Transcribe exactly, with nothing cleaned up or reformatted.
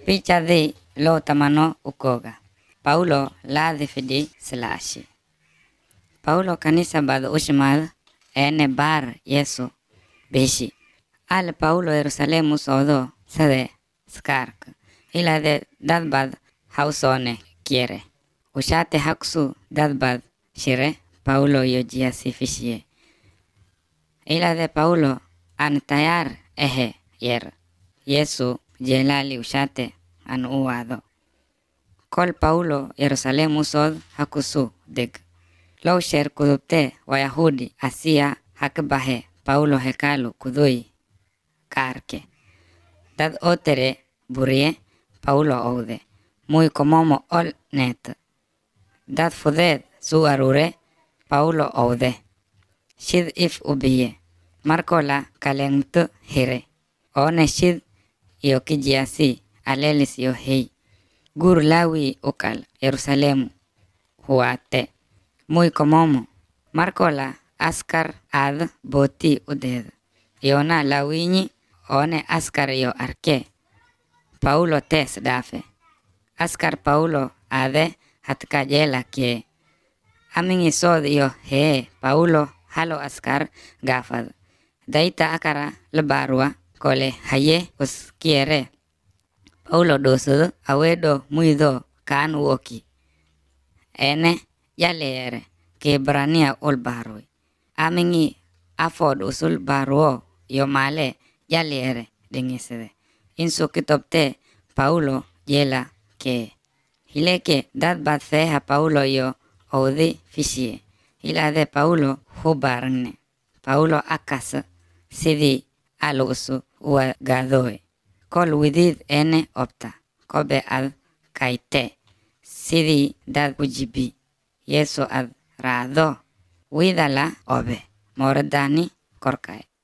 Picha de lo tamano ukoga. Paulo la de fidi slashi. Paulo kanisa bad ushmal ene bar Yesu beshi. Al Paulo Jerusalem sodo sede skark. Ila de dadbad hausone quiere. Ushate haksu dadbad shire Paulo yojia sifishie. Ila de Paulo an tayar ehe yer. Yesu jelali ushate an uwado. Kol Paulo Yerusalem usod hakusu dig. Law sher kudupte Wayahudi asia hakbahe Paulo hekalu kudui karke. Dad otere burie Paulo oude. Muy komomo ol net. Dad fuded su arure Paulo oude. Shid if ubiye. Markola kalentu hire. One shid iyo kijiasi alelis yo hei. Gur lawi ukal Yerusalemu huate. Muy komomo. Markola askar ad boti uded. Yona lawini one askar yo arke. Paulo tes dafe. Askar Paulo ade hatka jela kie. Amin isod yo he Paulo halo askar gafad. Daita akara lebarua kole haye us kiere. Paulo dosu awedo muido kan woki. Ene yaleere ke brania ol baroi. Amingi afod usul baruo yo male yaleere dingisede. Inso kitopte Paulo yela ke. Hileke dad bat feha Paulo yo odi fishie. Hila de Paulo hubarne. Paulo akas sidi alusu ua gadoe. Kol widid ene opta. Kobe ad kaite. Sidi dad ujibi. Yesu ad rado. Widala obe. Mordani korkai.